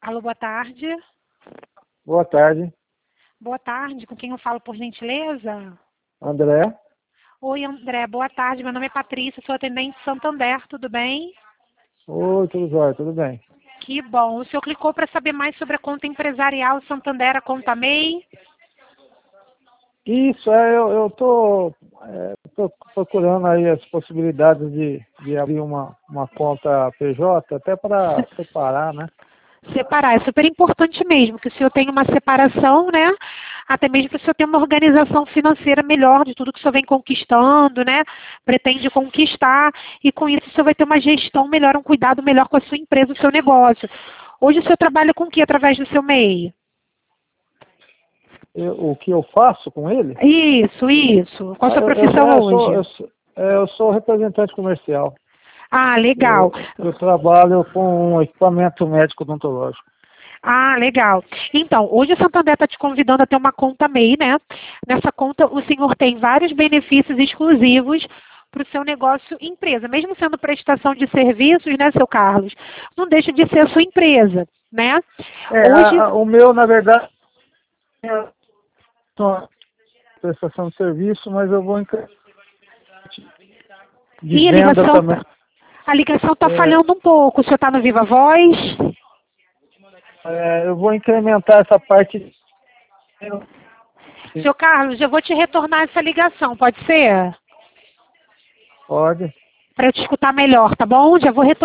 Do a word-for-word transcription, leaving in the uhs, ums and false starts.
Alô, boa tarde. Boa tarde, Boa tarde, com quem eu falo, por gentileza? André. Oi, André, boa tarde. Meu nome é Patrícia, sou atendente Santander, tudo bem? Oi, tudo jóia, tudo bem? Que bom. O senhor clicou para saber mais sobre a conta empresarial Santander, a conta M E I? Isso, é, eu, eu tô, é, tô procurando aí as possibilidades de, de abrir uma, uma conta P J, até para separar, né? Separar, é super importante mesmo, que o senhor tenha uma separação, né? Até mesmo para o senhor ter uma organização financeira melhor de tudo que o senhor vem conquistando, né? Pretende conquistar, e com isso o senhor vai ter uma gestão melhor, um cuidado melhor com a sua empresa, o seu negócio. Hoje o senhor trabalha com o que através do seu M E I? Eu- o que eu faço com ele? Isso, isso. Qual a Ah, sua eu, eu, profissão é, sou, hoje? eu, sou, é, eu sou representante comercial. Ah, legal. Eu, eu trabalho com um equipamento médico odontológico. Ah, legal. Então, hoje o Santander está te convidando a ter uma conta M E I, né? Nessa conta o senhor tem vários benefícios exclusivos para o seu negócio empresa. Mesmo sendo prestação de serviços, né, seu Carlos? Não deixa de ser a sua empresa, né? É, Hoje, a- a- o meu, na verdade, é uma prestação de serviço, mas eu vou incre- de e a venda ligação, também. a ligação está É, falhando um pouco. O senhor está no Viva Voz? É, eu vou incrementar essa parte. Seu Carlos, eu vou te retornar essa ligação, pode ser? Pode. Para eu te escutar melhor, tá bom? Já vou retornar.